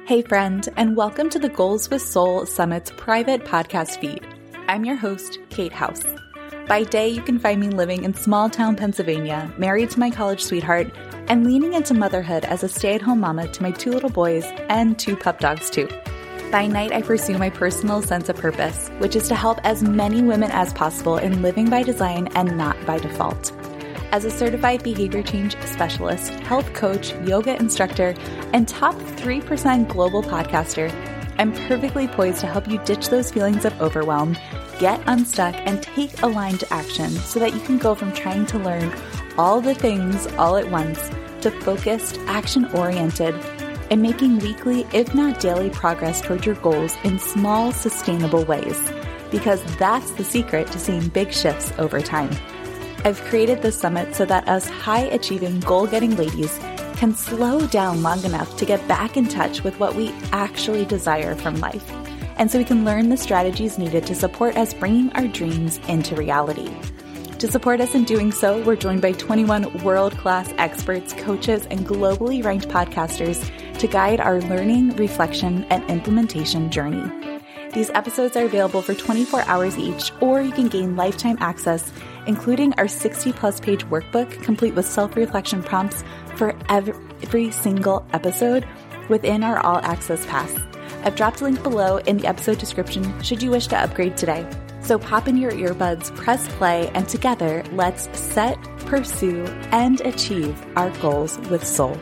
Hey friend, and welcome to the Goals with Soul Summit's private podcast feed. I'm your host, Kate House. By day, you can find me living in small town Pennsylvania, married to my college sweetheart, and leaning into motherhood as a stay-at-home mama to my 2 little boys and 2 pup dogs too. By night, I pursue my personal sense of purpose, which is to help as many women as possible in living by design and not by default. As a certified behavior change specialist, health coach, yoga instructor, and top 3% global podcaster, I'm perfectly poised to help you ditch those feelings of overwhelm, get unstuck, and take aligned action so that you can go from trying to learn all the things all at once to focused, action-oriented, and making weekly, if not daily, progress toward your goals in small, sustainable ways. Because that's the secret to seeing big shifts over time. I've created this summit so that us high-achieving, goal-getting ladies can slow down long enough to get back in touch with what we actually desire from life, and so we can learn the strategies needed to support us bringing our dreams into reality. To support us in doing so, we're joined by 21 world-class experts, coaches, and globally ranked podcasters to guide our learning, reflection, and implementation journey. These episodes are available for 24 hours each, or you can gain lifetime access, including our 60-plus page workbook complete with self-reflection prompts for every single episode within our All Access Pass. I've dropped a link below in the episode description should you wish to upgrade today. So pop in your earbuds, press play, and together, let's set, pursue, and achieve our goals with soul.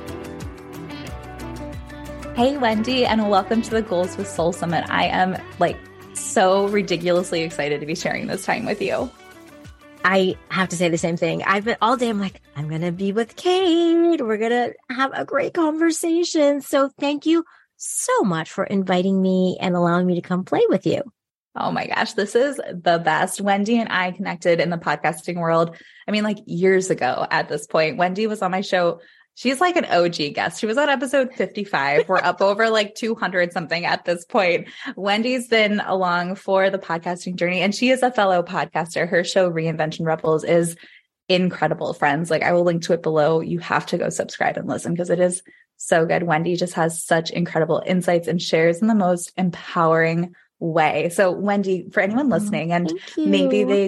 Hey, Wendy, and welcome to the Goals with Soul Summit. I am so ridiculously excited to be sharing this time with you. I have to say the same thing. I've been all day, I'm like, I'm going to be with Kate. We're going to have a great conversation. So thank you so much for inviting me and allowing me to come play with you. Oh my gosh, this is the best. Wendy and I connected in the podcasting world. I mean, years ago at this point. Wendy was on my show. She's like an OG guest. She was on episode 55. We're up over 200 something at this point. Wendy's been along for the podcasting journey, and she is a fellow podcaster. Her show Reinvention Rebels is incredible, friends. I will link to it below. You have to go subscribe and listen because it is so good. Wendy just has such incredible insights and shares in the most empowering way. So Wendy, for anyone listening, and maybe they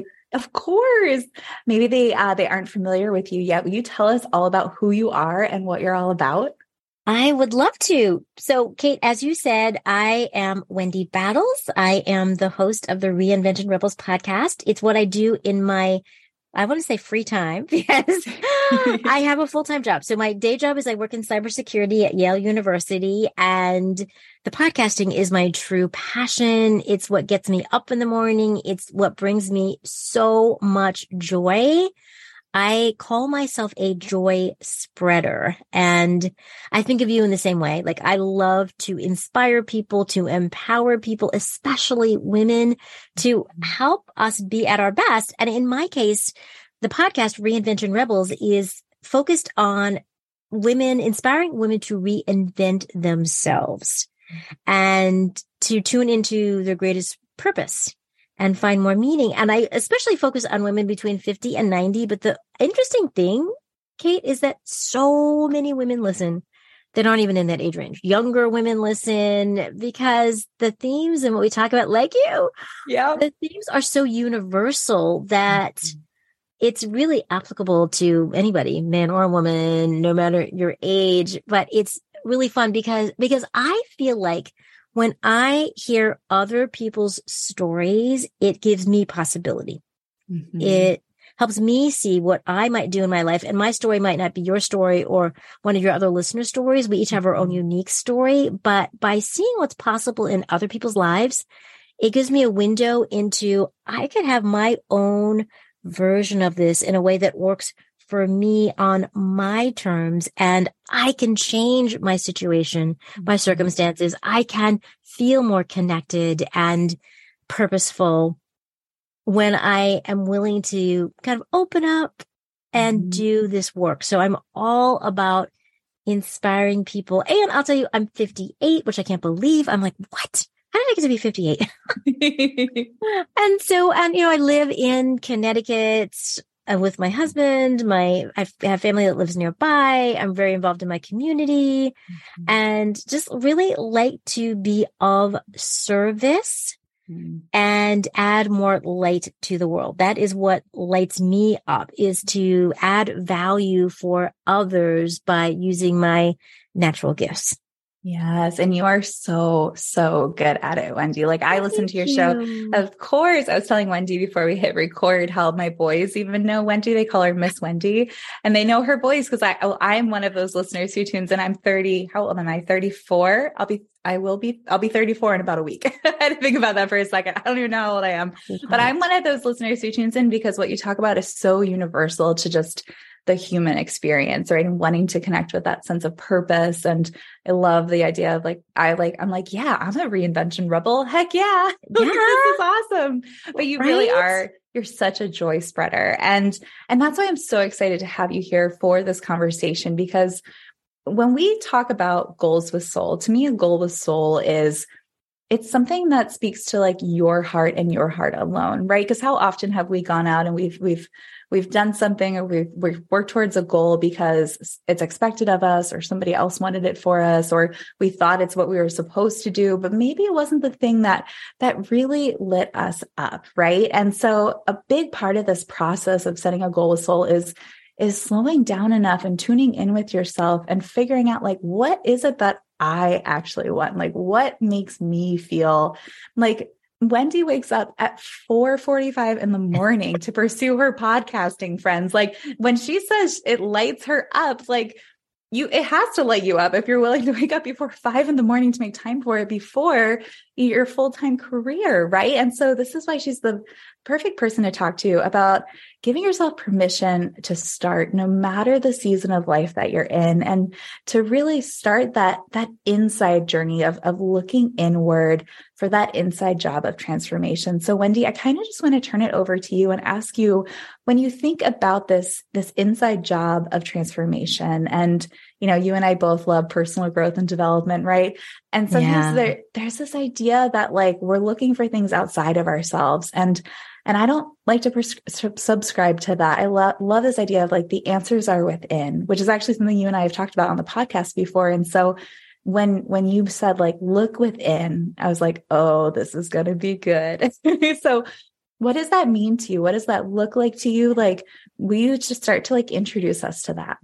aren't familiar with you yet, will you tell us all about who you are and what you're all about? I would love to. So, Kate, as you said, I am Wendy Battles. I am the host of the Reinvention Rebels podcast. It's what I do in my, I want to say free time because I have a full-time job. So my day job is I work in cybersecurity at Yale University, and the podcasting is my true passion. It's what gets me up in the morning. It's what brings me so much joy. I call myself a joy spreader, and I think of you in the same way. I love to inspire people, to empower people, especially women, to help us be at our best. And in my case, the podcast Reinvention Rebels is focused on women, inspiring women to reinvent themselves and to tune into their greatest purpose and find more meaning. And I especially focus on women between 50 and 90. But the interesting thing, Kate, is that so many women listen that aren't even in that age range. Younger women listen because the themes and what we talk about, the themes are so universal that it's really applicable to anybody, man or woman, no matter your age. But it's really fun because I feel like when I hear other people's stories, it gives me possibility. Mm-hmm. It helps me see what I might do in my life. And my story might not be your story or one of your other listener stories. We each have our own unique story. But by seeing what's possible in other people's lives, it gives me a window into I could have my own version of this in a way that works for me on my terms, and I can change my situation, my circumstances. I can feel more connected and purposeful when I am willing to kind of open up and do this work. So I'm all about inspiring people. And I'll tell you, I'm 58, which I can't believe. I'm like, what? How did I get to be 58? And I live in Connecticut. with my husband. I have family that lives nearby. I'm very involved in my community and just really like to be of service and add more light to the world. That is what lights me up, is to add value for others by using my natural gifts. Yes. And you are so, so good at it, Wendy. Like I listened to your show. Of course, I was telling Wendy before we hit record how my boys even know Wendy. They call her Miss Wendy, and they know her voice because I'm one of those listeners who tunes in. I'm 30. How old am I? 34. I'll be 34 in about a week. I had to think about that for a second. I don't even know how old I am, but I'm one of those listeners who tunes in because what you talk about is so universal to just the human experience, right? And wanting to connect with that sense of purpose. And I love the idea of I'm yeah, I'm a reinvention rebel. Heck yeah. This is awesome. But you really are, you're such a joy spreader. And that's why I'm so excited to have you here for this conversation, because when we talk about goals with soul, to me, a goal with soul it's something that speaks to like your heart and your heart alone, right? Because how often have we gone out and we've done something, or we've worked towards a goal because it's expected of us, or somebody else wanted it for us, or we thought it's what we were supposed to do, but maybe it wasn't the thing that really lit us up, right? And so a big part of this process of setting a goal with soul is slowing down enough and tuning in with yourself and figuring out like, what is it that I actually want? Like, what makes me feel like Wendy wakes up at 4:45 in the morning to pursue her podcasting, friends. Like when she says it lights her up, like it has to light you up if you're willing to wake up before 5 a.m. to make time for it before your full-time career. Right. And so this is why she's the perfect person to talk to about giving yourself permission to start no matter the season of life that you're in, and to really start that inside journey of looking inward for that inside job of transformation. So Wendy, I kind of just want to turn it over to you and ask you, when you think about this inside job of transformation, and you and I both love personal growth and development, right? And sometimes there's this idea that like we're looking for things outside of ourselves, and I don't like to subscribe to that. I love this idea of like the answers are within, which is actually something you and I have talked about on the podcast before. And so when you said like, look within, I was like, oh, this is going to be good. So what does that mean to you? What does that look like to you? Like, will you just start to like introduce us to that?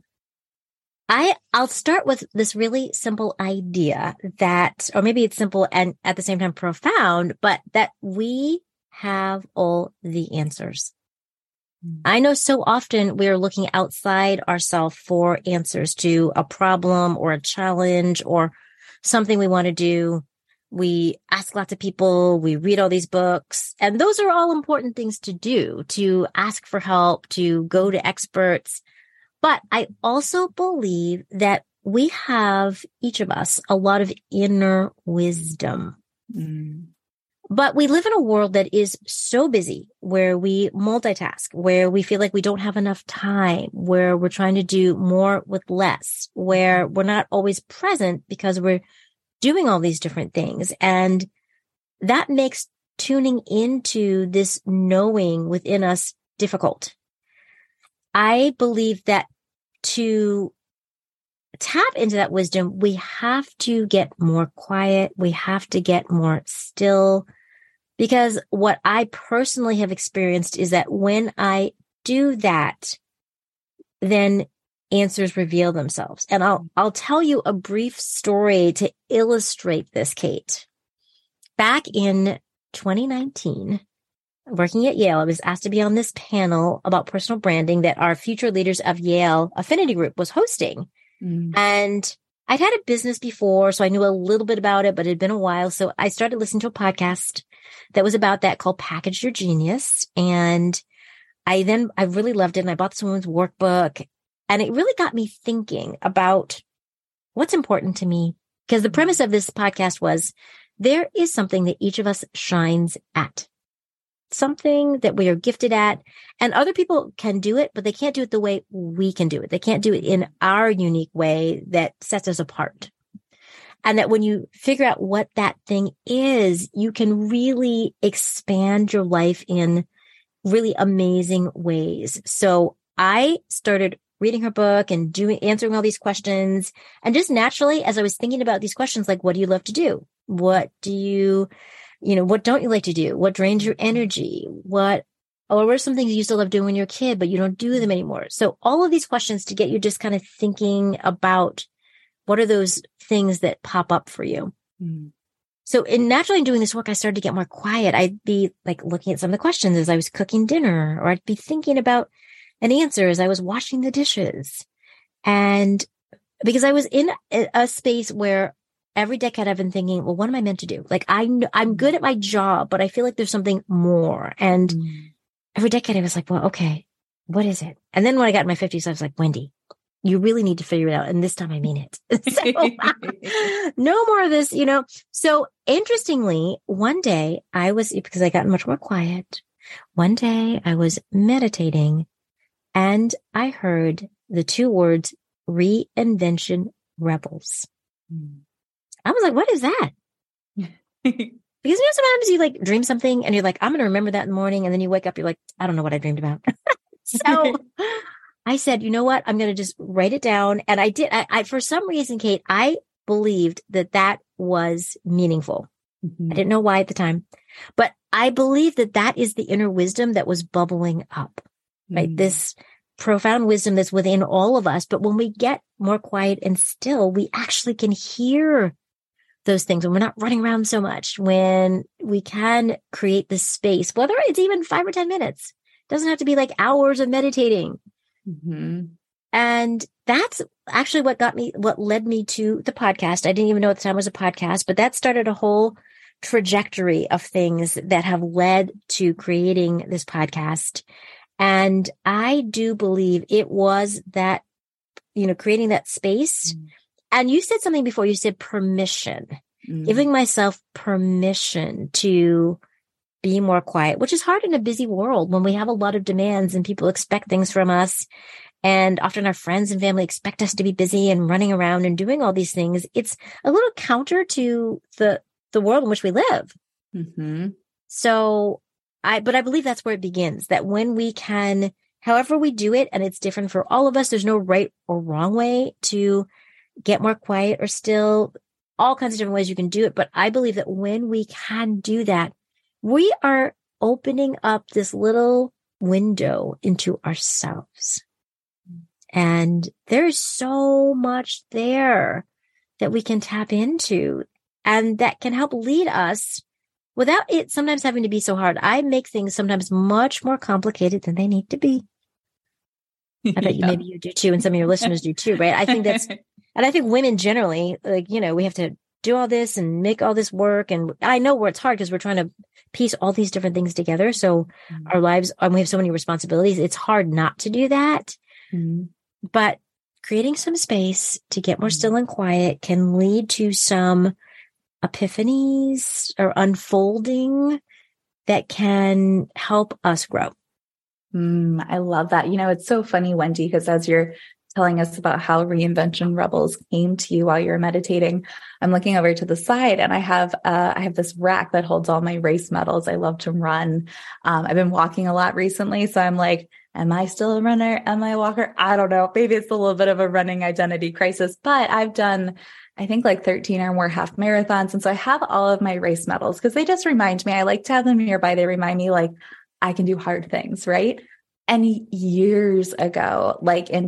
I'll start with this really simple idea that, or maybe it's simple and at the same time profound, but that we have all the answers. I know so often we are looking outside ourselves for answers to a problem or a challenge or something we want to do. We ask lots of people, we read all these books, and those are all important things to do, to ask for help, to go to experts. But I also believe that we have, each of us, a lot of inner wisdom. But we live in a world that is so busy, where we multitask, where we feel like we don't have enough time, where we're trying to do more with less, where we're not always present because we're doing all these different things. And that makes tuning into this knowing within us difficult. I believe that to tap into that wisdom, we have to get more quiet. We have to get more still, because what I personally have experienced is that when I do that, then answers reveal themselves. And I'll tell you a brief story to illustrate this, Kate. Back in 2019, working at Yale, I was asked to be on this panel about personal branding that our Future Leaders of Yale Affinity Group was hosting. And I'd had a business before, so I knew a little bit about it, but it had been a while. So I started listening to a podcast that was about that called Package Your Genius. And I really loved it. And I bought this woman's workbook, and it really got me thinking about what's important to me. Because the premise of this podcast was there is something that each of us shines at, something that we are gifted at, and other people can do it, but they can't do it the way we can do it. They can't do it in our unique way that sets us apart. And that when you figure out what that thing is, you can really expand your life in really amazing ways. So I started reading her book and answering all these questions. And just naturally, as I was thinking about these questions, like, what do you love to do? What do what don't you like to do? What drains your energy? Or what are some things you used to love doing when you were a kid, but you don't do them anymore? So all of these questions to get you just kind of thinking about what are those things that pop up for you. Mm. So naturally in doing this work, I started to get more quiet. I'd be like looking at some of the questions as I was cooking dinner, or I'd be thinking about an answer as I was washing the dishes. And because I was in a space where every decade I've been thinking, well, what am I meant to do? Like I'm good at my job, but I feel like there's something more. And every decade I was like, well, okay, what is it? And then when I got in my 50s, I was like, Wendy, you really need to figure it out. And this time I mean it. So, no more of this, So interestingly, one day because I got much more quiet, one day I was meditating and I heard the two words, Reinvention Rebels. I was like, what is that? Because sometimes you like dream something and you're like, I'm going to remember that in the morning. And then you wake up, you're like, I don't know what I dreamed about. So I said, you know what? I'm going to just write it down. And I did. I for some reason, Kate, I believed that was meaningful. Mm-hmm. I didn't know why at the time, but I believe that is the inner wisdom that was bubbling up, right? Mm-hmm. This profound wisdom that's within all of us. But when we get more quiet and still, we actually can hear those things when we're not running around so much, when we can create this space, whether it's even 5 or 10 minutes, it doesn't have to be like hours of meditating. Mm-hmm. And that's actually what led me to the podcast. I didn't even know at the time it was a podcast, but that started a whole trajectory of things that have led to creating this podcast. And I do believe it was that, creating that space. Mm-hmm. And you said something before, you said permission, giving myself permission to be more quiet, which is hard in a busy world when we have a lot of demands and people expect things from us. And often our friends and family expect us to be busy and running around and doing all these things. It's a little counter to the world in which we live. Mm-hmm. So I believe that's where it begins, that when we can, however we do it, and it's different for all of us, there's no right or wrong way to get more quiet or still, all kinds of different ways you can do it. But I believe that when we can do that, we are opening up this little window into ourselves. And there's so much there that we can tap into and that can help lead us without it sometimes having to be so hard. I make things sometimes much more complicated than they need to be. I bet maybe you do too. And some of your listeners do too, right? I think and I think women generally, we have to do all this and make all this work. And I know where it's hard because we're trying to piece all these different things together. So our lives, we have so many responsibilities. It's hard not to do that. Mm-hmm. But creating some space to get more still and quiet can lead to some epiphanies or unfolding that can help us grow. I love that. It's so funny, Wendy, because as you're telling us about how Reinvention Rebels came to you while you're meditating, I'm looking over to the side and I have this rack that holds all my race medals. I love to run. I've been walking a lot recently. So I'm like, am I still a runner? Am I a walker? I don't know. Maybe it's a little bit of a running identity crisis, but I've done, I think, like 13 or more half marathons. And so I have all of my race medals because they just remind me, I like to have them nearby. They remind me like I can do hard things, right? And years ago, like in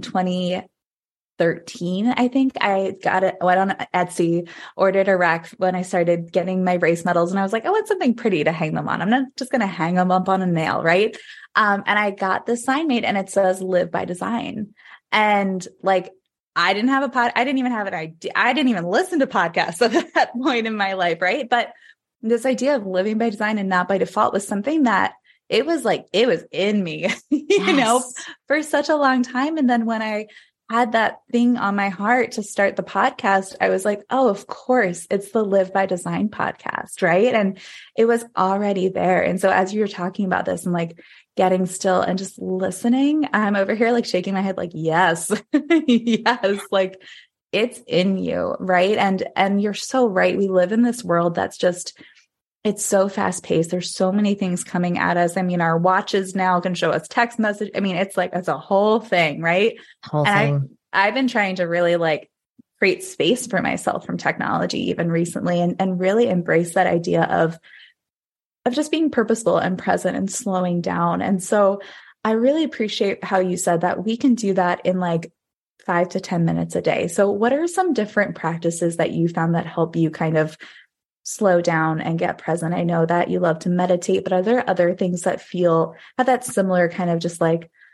2013, I think I went on Etsy, ordered a rack when I started getting my race medals. And I was like, I want something pretty to hang them on. I'm not just going to hang them up on a nail. Right. And I got this sign made and it says Live by Design. And like, I didn't even have an idea. I didn't even listen to podcasts at that point in my life. Right. But this idea of living by design and not by default was something that it was in me, for such a long time. And then when I had that thing on my heart to start the podcast, I was like, oh, of course, it's the Live by Design podcast, right? And it was already there. And so as you were talking about this and like getting still and just listening, I'm over here like shaking my head like, yes, yes, like it's in you, right? And you're so right. We live in this world that's just it's so fast paced. There's so many things coming at us. I mean, our watches now can show us text message. I mean, it's a whole thing, right? Whole thing. I've been trying to really create space for myself from technology even recently, and really embrace that idea of just being purposeful and present and slowing down. And so I really appreciate how you said that we can do that in 5 to 10 minutes a day. So what are some different practices that you found that help you kind of slow down and get present? I know that you love to meditate, but are there other things that have that similar kind of just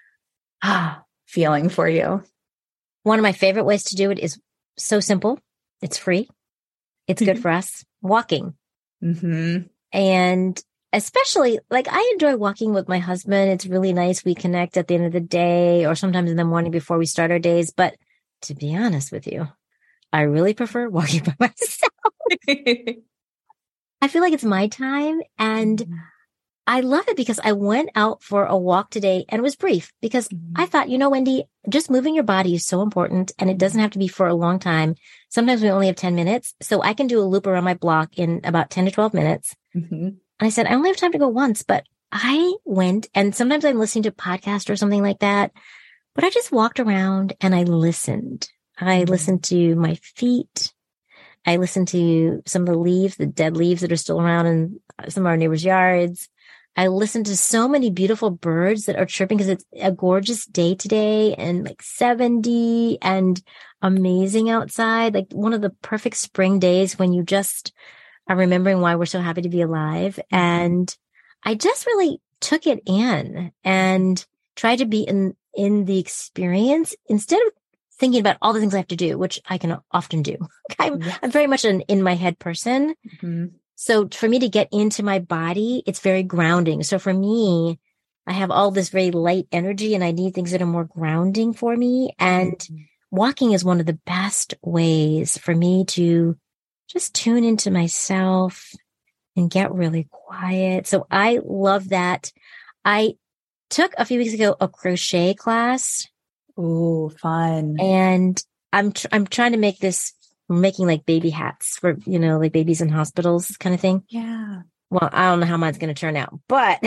feeling for you? One of my favorite ways to do it is so simple. It's free. It's good for us. Walking. Mm-hmm. And especially I enjoy walking with my husband. It's really nice. We connect at the end of the day or sometimes in the morning before we start our days. But to be honest with you, I really prefer walking by myself. I feel like it's my time, and I love it because I went out for a walk today and it was brief because I thought, Wendy, just moving your body is so important, and it doesn't have to be for a long time. Sometimes we only have 10 minutes. So I can do a loop around my block in about 10 to 12 minutes. Mm-hmm. And I said, I only have time to go once, but I went, and sometimes I'm listening to a podcast or something like that, but I just walked around and I listened. I listened to my feet. I listened to some of the leaves, the dead leaves that are still around in some of our neighbors' yards. I listened to so many beautiful birds that are chirping because it's a gorgeous day today and 70 and amazing outside. One of the perfect spring days when you just are remembering why we're so happy to be alive. And I just really took it in and tried to be in the experience instead of thinking about all the things I have to do, which I can often do. I'm very much an in my head person. Mm-hmm. So for me to get into my body, it's very grounding. So for me, I have all this very light energy and I need things that are more grounding for me. And walking is one of the best ways for me to just tune into myself and get really quiet. So I love that. I took a few weeks ago a crochet class. Oh, fun. And I'm trying to make this, making baby hats for, babies in hospitals kind of thing. Yeah. Well, I don't know how mine's going to turn out, but,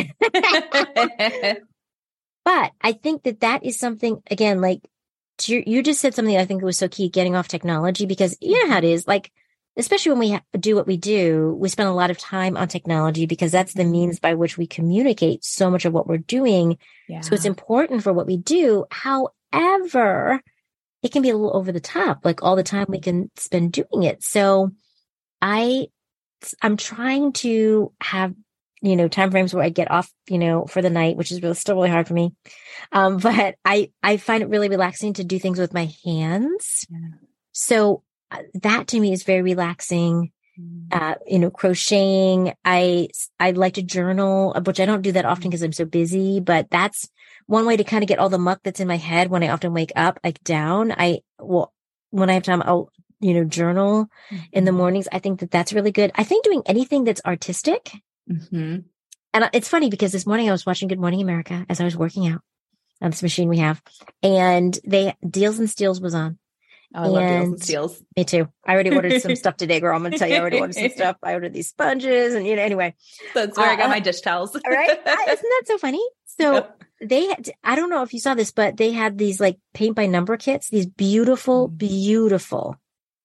but I think that is something, again, you just said something I think was so key, getting off technology, because you know how it is, especially when we do what we do, we spend a lot of time on technology because that's the means by which we communicate so much of what we're doing. Yeah. So it's important for what we do. However, it can be a little over the top, all the time we can spend doing it. So I'm trying to have, time frames where I get off, for the night, which is still really hard for me. But I find it really relaxing to do things with my hands. Yeah. So that to me is very relaxing. Crocheting. I like to journal, which I don't do that often because I'm so busy, but that's one way to kind of get all the muck that's in my head when I often wake up, down. When I have time, I'll, journal in the mornings. I think that's really good. I think doing anything that's artistic. Mm-hmm. And it's funny because this morning I was watching Good Morning America as I was working out on this machine we have, and Deals and Steals was on. Oh, I love Deals and Steals. Me too. I already ordered some stuff today, girl. I'm going to tell you, I already ordered some stuff. I ordered these sponges and, anyway. That's where I got my dish towels. Right? Isn't that so funny? So I don't know if you saw this, but they had these paint by number kits, these beautiful, beautiful,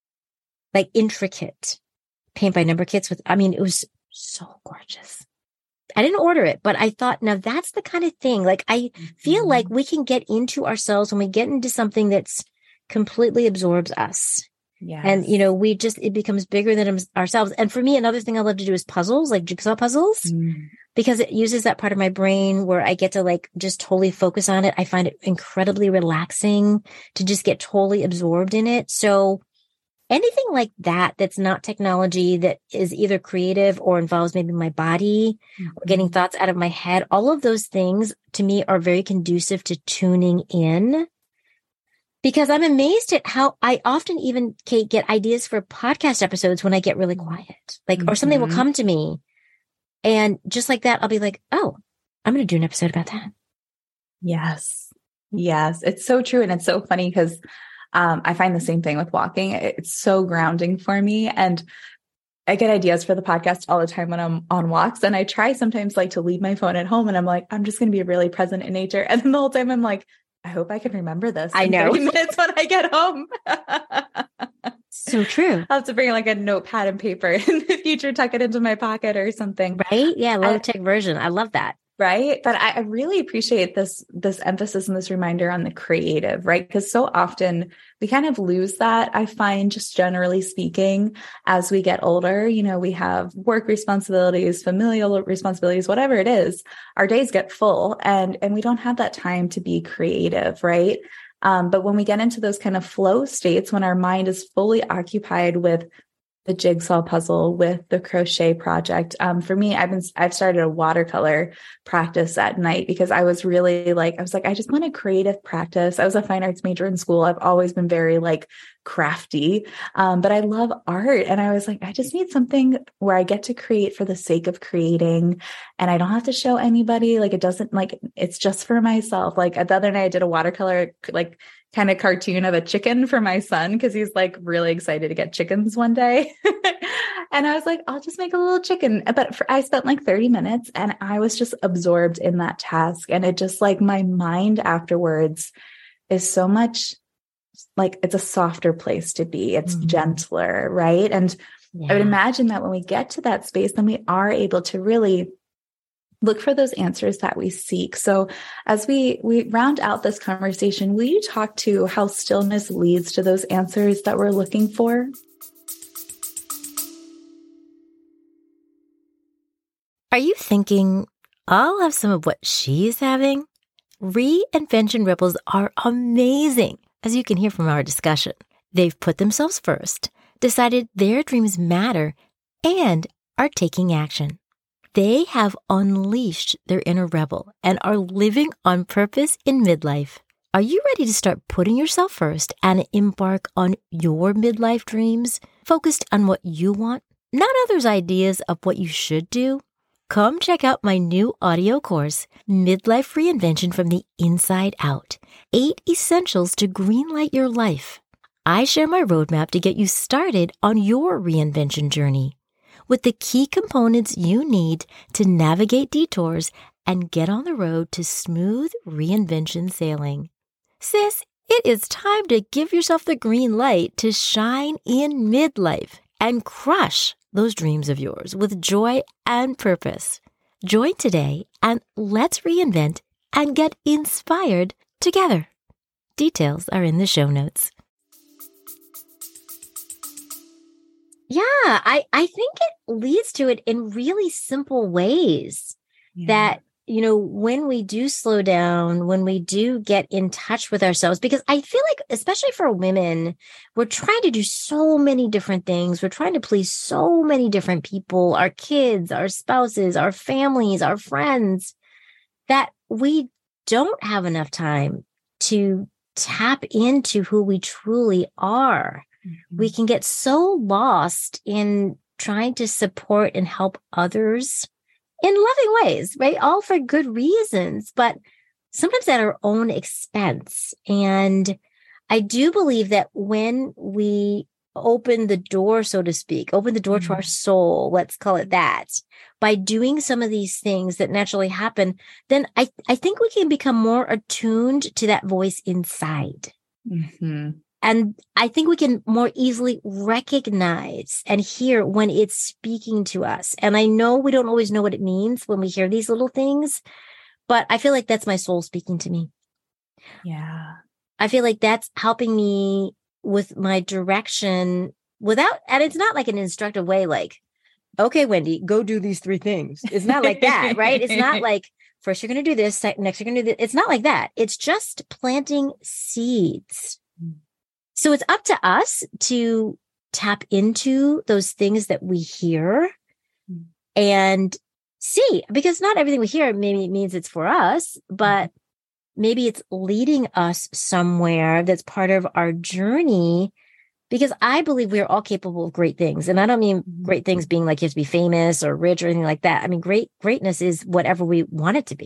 intricate paint by number kits it was so gorgeous. I didn't order it, but I thought, now that's the kind of thing, I feel like we can get into ourselves when we get into something that's completely absorbs us. Yeah. And, it becomes bigger than ourselves. And for me, another thing I love to do is puzzles, jigsaw puzzles, because it uses that part of my brain where I get to just totally focus on it. I find it incredibly relaxing to just get totally absorbed in it. So anything like that, that's not technology, that is either creative or involves maybe my body or getting thoughts out of my head, all of those things to me are very conducive to tuning in. Because I'm amazed at how I often even, Kate, get ideas for podcast episodes when I get really quiet, or something will come to me. And just like that, I'll be like, oh, I'm going to do an episode about that. Yes. Yes. It's so true. And it's so funny because I find the same thing with walking. It's so grounding for me. And I get ideas for the podcast all the time when I'm on walks, and I try sometimes like to leave my phone at home, and I'm like, I'm just going to be really present in nature. And then the whole time I'm like, I hope I can remember this I in know 30 minutes when I get home. So true. I'll have to bring like a notepad and paper in the future, tuck it into my pocket or something. Right? Yeah. Low tech version. I love that. Right. But I really appreciate this emphasis and this reminder on the creative, right? Because so often we kind of lose that. I find, just generally speaking, as we get older, we have work responsibilities, familial responsibilities, whatever it is, our days get full and we don't have that time to be creative, right? But when we get into those kind of flow states, when our mind is fully occupied with the jigsaw puzzle, with the crochet project. For me, I've started a watercolor practice at night because I was really I just want a creative practice. I was a fine arts major in school. I've always been very crafty. But I love art. And I was like, I just need something where I get to create for the sake of creating. And I don't have to show anybody. It doesn't it's just for myself. The other night I did a watercolor, kind of cartoon of a chicken for my son, because he's really excited to get chickens one day. And I was like, I'll just make a little chicken. But I spent 30 minutes and I was just absorbed in that task. And it just my mind afterwards is so much it's a softer place to be. It's gentler. Right. And I would imagine that when we get to that space, then we are able to really look for those answers that we seek. So as we round out this conversation, will you talk to how stillness leads to those answers that we're looking for? Are you thinking, I'll have some of what she's having? Reinvention Rebels are amazing, as you can hear from our discussion. They've put themselves first, decided their dreams matter, and are taking action. They have unleashed their inner rebel and are living on purpose in midlife. Are you ready to start putting yourself first and embark on your midlife dreams, focused on what you want, not others' ideas of what you should do? Come check out my new audio course, Midlife Reinvention from the Inside Out, 8 Essentials to Greenlight Your Life. I share my roadmap to get you started on your reinvention journey, with the key components you need to navigate detours and get on the road to smooth reinvention sailing. Sis, it is time to give yourself the green light to shine in midlife and crush those dreams of yours with joy and purpose. Join today and let's reinvent and get inspired together. Details are in the show notes. Yeah, I think it leads to it in really simple ways that, when we do slow down, when we do get in touch with ourselves, because I feel like, especially for women, we're trying to do so many different things. We're trying to please so many different people, our kids, our spouses, our families, our friends, that we don't have enough time to tap into who we truly are. We can get so lost in trying to support and help others in loving ways, right? All for good reasons, but sometimes at our own expense. And I do believe that when we open the door, so to speak, open the door to our soul, let's call it that, by doing some of these things that naturally happen, then I think we can become more attuned to that voice inside. Mm-hmm. And I think we can more easily recognize and hear when it's speaking to us. And I know we don't always know what it means when we hear these little things, but I feel like that's my soul speaking to me. Yeah. I feel like that's helping me with my direction and it's not an instructive way, okay, Wendy, go do these 3 things. It's not like that, right? It's not first you're going to do this, next you're going to do this. It's not like that. It's just planting seeds. So it's up to us to tap into those things that we hear and see, because not everything we hear maybe means it's for us, but maybe it's leading us somewhere that's part of our journey, because I believe we are all capable of great things. And I don't mean great things being you have to be famous or rich or anything like that. I mean, greatness is whatever we want it to be.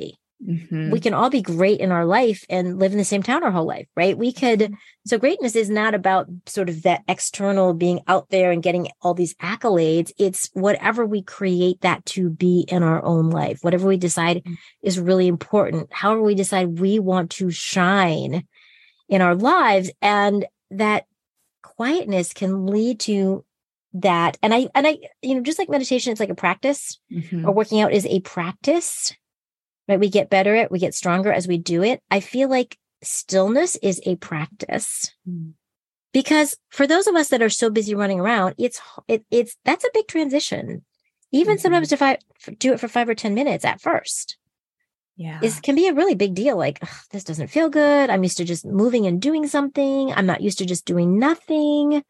we can all be great in our life and live in the same town our whole life, right? So greatness is not about sort of that external being out there and getting all these accolades. It's whatever we create that to be in our own life, whatever we decide is really important, however we decide we want to shine in our lives. And that quietness can lead to that. And I, just like meditation, it's like a practice, or working out is a practice, right? We get better at, we get stronger as we do it. I feel like stillness is a practice, because for those of us that are so busy running around, that's a big transition. Even sometimes if I do it for 5 or 10 minutes at first, it can be a really big deal. Like, this doesn't feel good. I'm used to just moving and doing something. I'm not used to just doing nothing.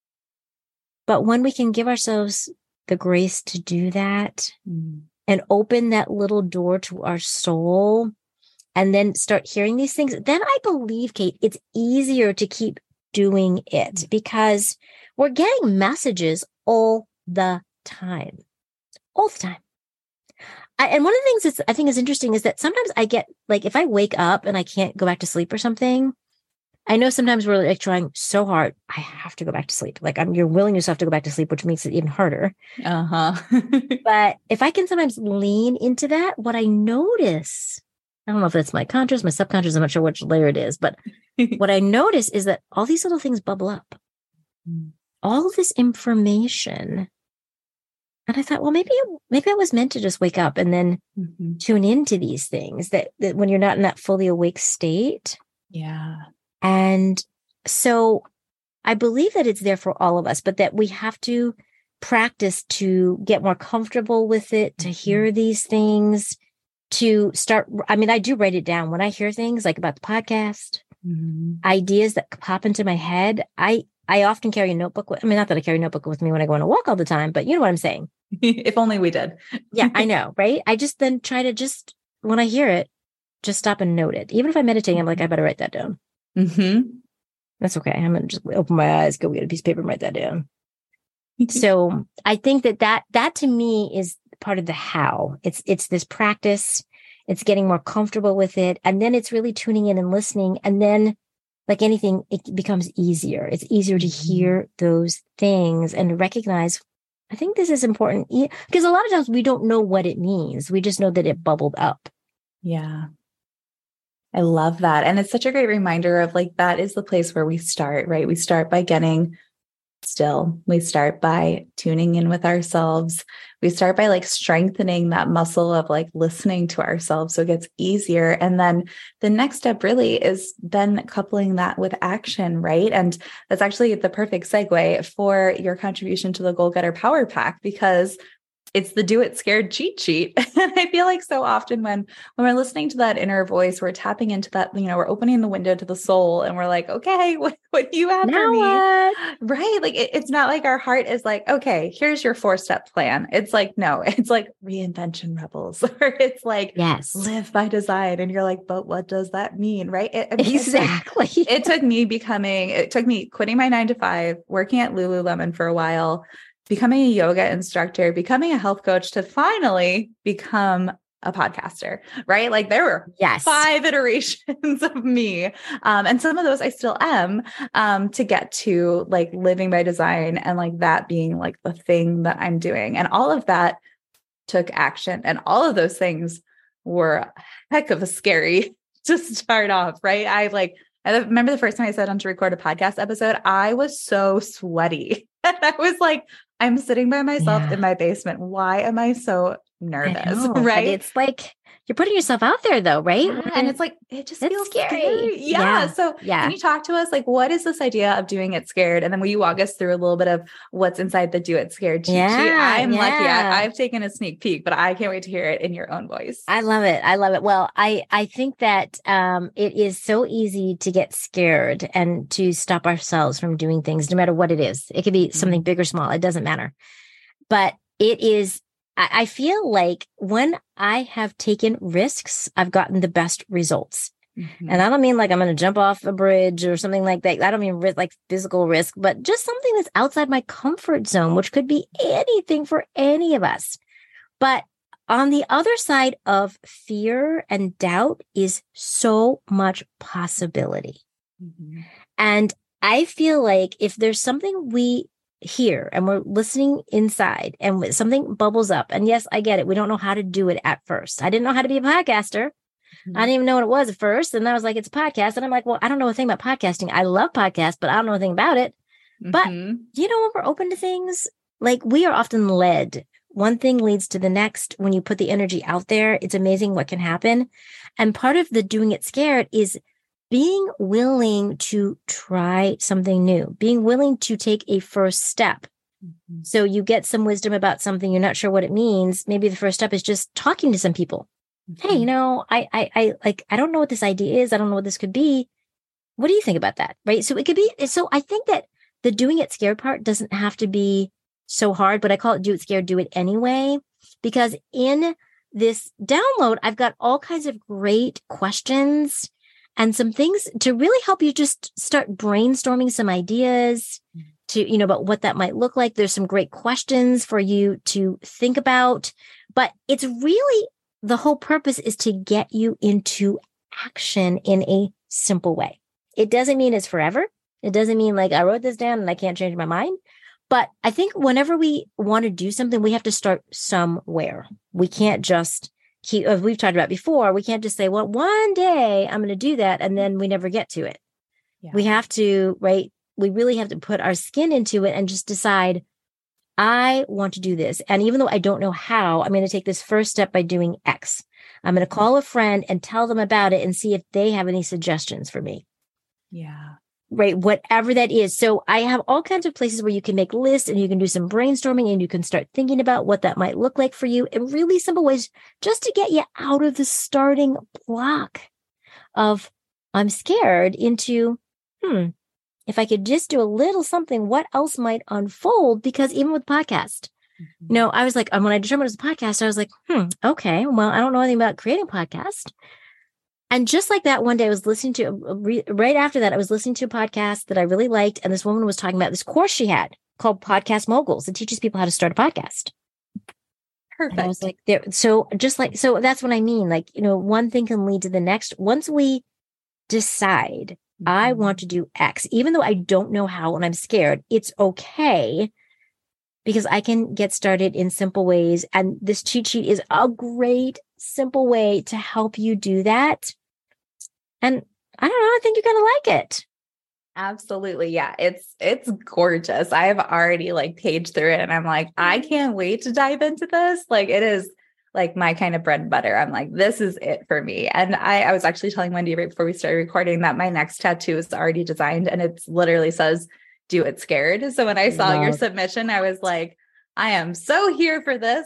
But when we can give ourselves the grace to do that and open that little door to our soul and then start hearing these things, then I believe, Kate, it's easier to keep doing it, because we're getting messages all the time. All the time. And one of the things that I think is interesting is that sometimes I get, like, if I wake up and I can't go back to sleep or something, I know sometimes we're like trying so hard, I have to go back to sleep. Like, you're willing yourself to go back to sleep, which makes it even harder. But if I can sometimes lean into that, what I notice, I don't know if it's my conscious, my subconscious, I'm not sure which layer it is, but what I notice is that all these little things bubble up. All this information. And I thought, well, maybe I was meant to just wake up and then tune into these things that when you're not in that fully awake state. Yeah. And so I believe that it's there for all of us, but that we have to practice to get more comfortable with it, to hear these things, to start. I mean, I do write it down when I hear things like about the podcast, ideas that pop into my head. I often carry a notebook. Not that I carry a notebook with me when I go on a walk all the time, but you know what I'm saying? If only we did. Yeah, I know, right? I just then try to just, when I hear it, just stop and note it. Even if I'm meditating, I'm like, I better write that down. That's okay. I'm going to just open my eyes, go get a piece of paper and write that down. So I think that to me is part of the how. It's this practice. It's getting more comfortable with it. And then it's really tuning in and listening. And then, like anything, it becomes easier. It's easier to hear those things and to recognize, I think this is important, because a lot of times we don't know what it means. We just know that it bubbled up. Yeah. I love that. And it's such a great reminder of, like, that is the place where we start, right? We start by getting still. We start by tuning in with ourselves. We start by, like, strengthening that muscle of, like, listening to ourselves so it gets easier. And then the next step really is then coupling that with action, right? And that's actually the perfect segue for your contribution to the Goal Getter Power Pack, because it's the Do It Scared cheat sheet. And I feel like so often when we're listening to that inner voice, we're tapping into that, we're opening the window to the soul and we're like, okay, what do you have for me? What? Right. Like, it's not like our heart is like, okay, here's your 4-step plan. It's like, no, it's like Reinvention Rebels, or it's like, yes, live by design. And you're like, but what does that mean? Right. Exactly. It took me quitting my 9-to-5, working at Lululemon for a while, becoming a yoga instructor, becoming a health coach, to finally become a podcaster, right? Like, there were 5 iterations of me. And some of those I still am, to get to, like, living by design and, like, that being, like, the thing that I'm doing. And all of that took action. And all of those things were a heck of a scary to start off, right? I remember the first time I sat down to record a podcast episode, I was so sweaty. And I was like, I'm sitting by myself in my basement. Why am I so nervous? Right? It's like, you're putting yourself out there though, right? Yeah. And it's like, it just feels scary. Yeah. So can you talk to us? Like, what is this idea of doing it scared? And then will you walk us through a little bit of what's inside the Do It Scared cheat sheet? I'm lucky. I've taken a sneak peek, but I can't wait to hear it in your own voice. I love it. Well, I think that it is so easy to get scared and to stop ourselves from doing things, no matter what it is. It could be something big or small. It doesn't matter. But it is, I feel like when I have taken risks, I've gotten the best results. And I don't mean like I'm going to jump off a bridge or something like that. I don't mean like physical risk, but just something that's outside my comfort zone, which could be anything for any of us. But on the other side of fear and doubt is so much possibility. Mm-hmm. And I feel like if there's something we hear and we're listening inside and something bubbles up, and yes, I get it. We don't know how to do it at first. I didn't know how to be a podcaster. Mm-hmm. I didn't even know what it was at first. And I was like, it's a podcast. And I'm like, well, I don't know a thing about podcasting. I love podcasts, but I don't know a thing about it. Mm-hmm. But when we're open to things, like we are often led. One thing leads to the next. When you put the energy out there, it's amazing what can happen. And part of the doing it scared is being willing to try something new, being willing to take a first step. Mm-hmm. So you get some wisdom about something, you're not sure what it means. Maybe the first step is just talking to some people. Mm-hmm. Hey, I don't know what this idea is. I don't know what this could be. What do you think about that? Right. So it could be, so I think that the doing it scared part doesn't have to be so hard, but I call it do it scared, do it anyway, because in this download, I've got all kinds of great questions and some things to really help you just start brainstorming some ideas to, about what that might look like. There's some great questions for you to think about, but it's really the whole purpose is to get you into action in a simple way. It doesn't mean it's forever. It doesn't mean like I wrote this down and I can't change my mind. But I think whenever we want to do something, we have to start somewhere. We can't just keep, as we've talked about before, we can't just say, well, one day I'm going to do that. And then we never get to it. Yeah. We have to, right? We really have to put our skin into it and just decide, I want to do this. And even though I don't know how, I'm going to take this first step by doing X. I'm going to call a friend and tell them about it and see if they have any suggestions for me. Yeah. Right. Whatever that is. So I have all kinds of places where you can make lists and you can do some brainstorming and you can start thinking about what that might look like for you in really simple ways just to get you out of the starting block of I'm scared into, if I could just do a little something, what else might unfold? Because even with podcast, I was like, when I determined it was a podcast, I was like, okay, well, I don't know anything about creating a podcast. And just like that, one day I was listening to, right after that, I was listening to a podcast that I really liked. And this woman was talking about this course she had called Podcast Moguls. It teaches people how to start a podcast. Perfect. And I was like, so that's what I mean. Like, one thing can lead to the next. Once we decide, I want to do X, even though I don't know how and I'm scared, it's okay because I can get started in simple ways. And this cheat sheet is a great, simple way to help you do that. And I don't know, I think you're going to like it. Absolutely. Yeah. It's gorgeous. I have already paged through it and I'm like, I can't wait to dive into this. It is like my kind of bread and butter. I'm like, this is it for me. And I was actually telling Wendy right before we started recording that my next tattoo is already designed and it literally says, do it scared. So when I saw your submission, I was like, I am so here for this.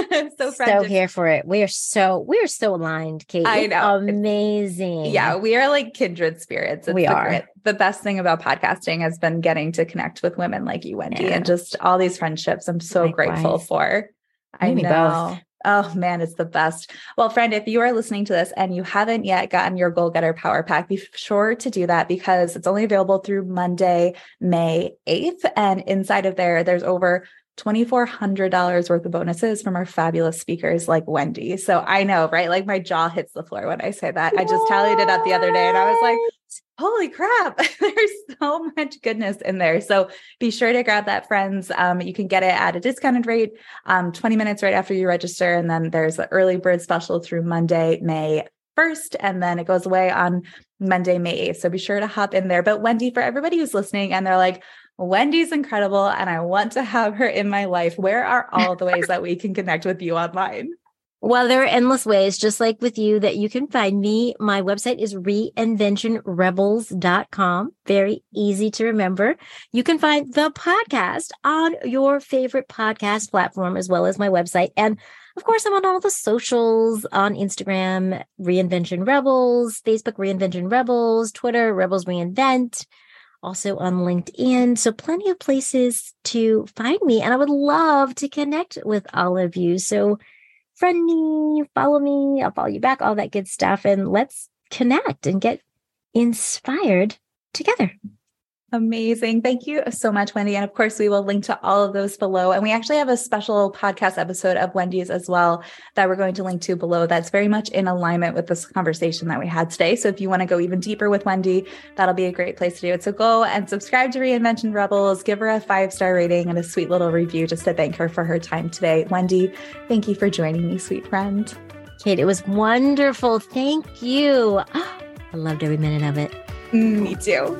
so here for it. We are so aligned, Kate. I know. Amazing. Yeah. We are like kindred spirits. We are. The best thing about podcasting has been getting to connect with women like you, Wendy, and just all these friendships. I'm so grateful for. I know. Both. Oh man, it's the best. Well, friend, if you are listening to this and you haven't yet gotten your Goal Getter Power Pack, be sure to do that because it's only available through Monday, May 8th. And inside of there's over $2,400 worth of bonuses from our fabulous speakers like Wendy. So I know, right? Like my jaw hits the floor when I say that. I just tallied it up the other day and I was like, holy crap, there's so much goodness in there. So be sure to grab that, friends. You can get it at a discounted rate, 20 minutes right after you register. And then there's the early bird special through Monday, May 1st. And then it goes away on Monday, May 8th. So be sure to hop in there. But Wendy, for everybody who's listening and they're like, Wendy's incredible and I want to have her in my life, where are all the ways that we can connect with you online? Well, there are endless ways, just like with you, that you can find me. My website is reinventionrebels.com. Very easy to remember. You can find the podcast on your favorite podcast platform, as well as my website. And of course, I'm on all the socials on Instagram, Reinvention Rebels, Facebook, Reinvention Rebels, Twitter, Rebels Reinvent, also on LinkedIn. So plenty of places to find me. And I would love to connect with all of you. So friend me, follow me, I'll follow you back, all that good stuff. And let's connect and get inspired together. Amazing. Thank you so much, Wendy. And of course, we will link to all of those below. And we actually have a special podcast episode of Wendy's as well that we're going to link to below. That's very much in alignment with this conversation that we had today. So if you want to go even deeper with Wendy, that'll be a great place to do it. So go and subscribe to Reinvention Rebels, give her a 5-star rating and a sweet little review just to thank her for her time today. Wendy, thank you for joining me, sweet friend. Kate, it was wonderful. Thank you. I loved every minute of it. Me too.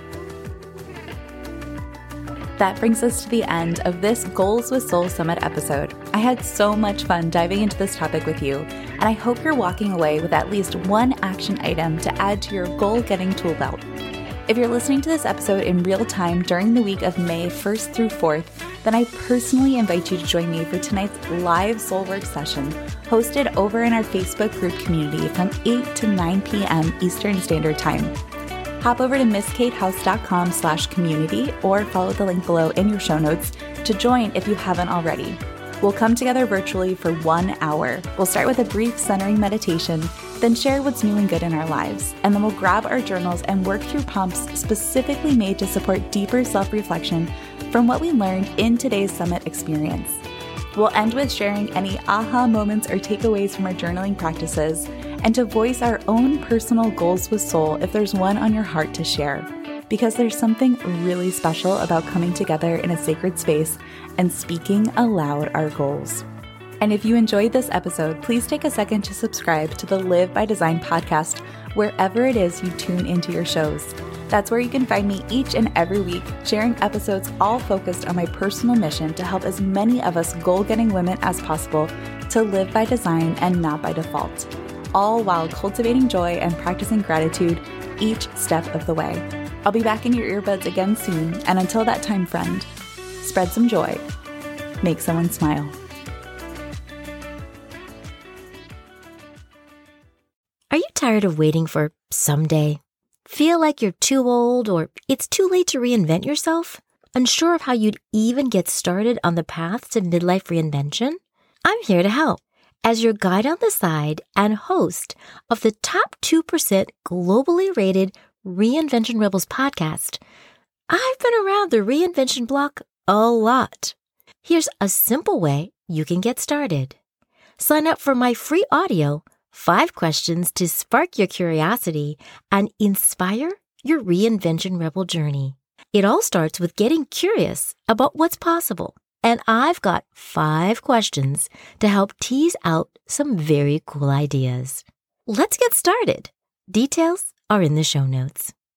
That brings us to the end of this Goals with Soul Summit episode. I had so much fun diving into this topic with you, and I hope you're walking away with at least one action item to add to your goal-getting tool belt. If you're listening to this episode in real time during the week of May 1st through 4th, then I personally invite you to join me for tonight's live Soulwork session, hosted over in our Facebook group community from 8 to 9 p.m. Eastern Standard Time. Hop over to misskatehouse.com/community or follow the link below in your show notes to join if you haven't already. We'll come together virtually for 1 hour. We'll start with a brief centering meditation, then share what's new and good in our lives. And then we'll grab our journals and work through prompts specifically made to support deeper self-reflection from what we learned in today's summit experience. We'll end with sharing any aha moments or takeaways from our journaling practices and to voice our own personal goals with soul if there's one on your heart to share. Because there's something really special about coming together in a sacred space and speaking aloud our goals. And if you enjoyed this episode, please take a second to subscribe to the Live by Design podcast wherever it is you tune into your shows. That's where you can find me each and every week, sharing episodes all focused on my personal mission to help as many of us goal-getting women as possible to live by design and not by default, all while cultivating joy and practicing gratitude each step of the way. I'll be back in your earbuds again soon, and until that time, friend, spread some joy, make someone smile. Are you tired of waiting for someday? Feel like you're too old or it's too late to reinvent yourself? Unsure of how you'd even get started on the path to midlife reinvention? I'm here to help as your guide on the side and host of the top 2% globally rated Reinvention Rebels podcast. I've been around the reinvention block a lot. Here's a simple way you can get started. Sign up for my free audio, 5 questions to spark your curiosity and inspire your Reinvention Rebel journey. It all starts with getting curious about what's possible. And I've got 5 questions to help tease out some very cool ideas. Let's get started. Details are in the show notes.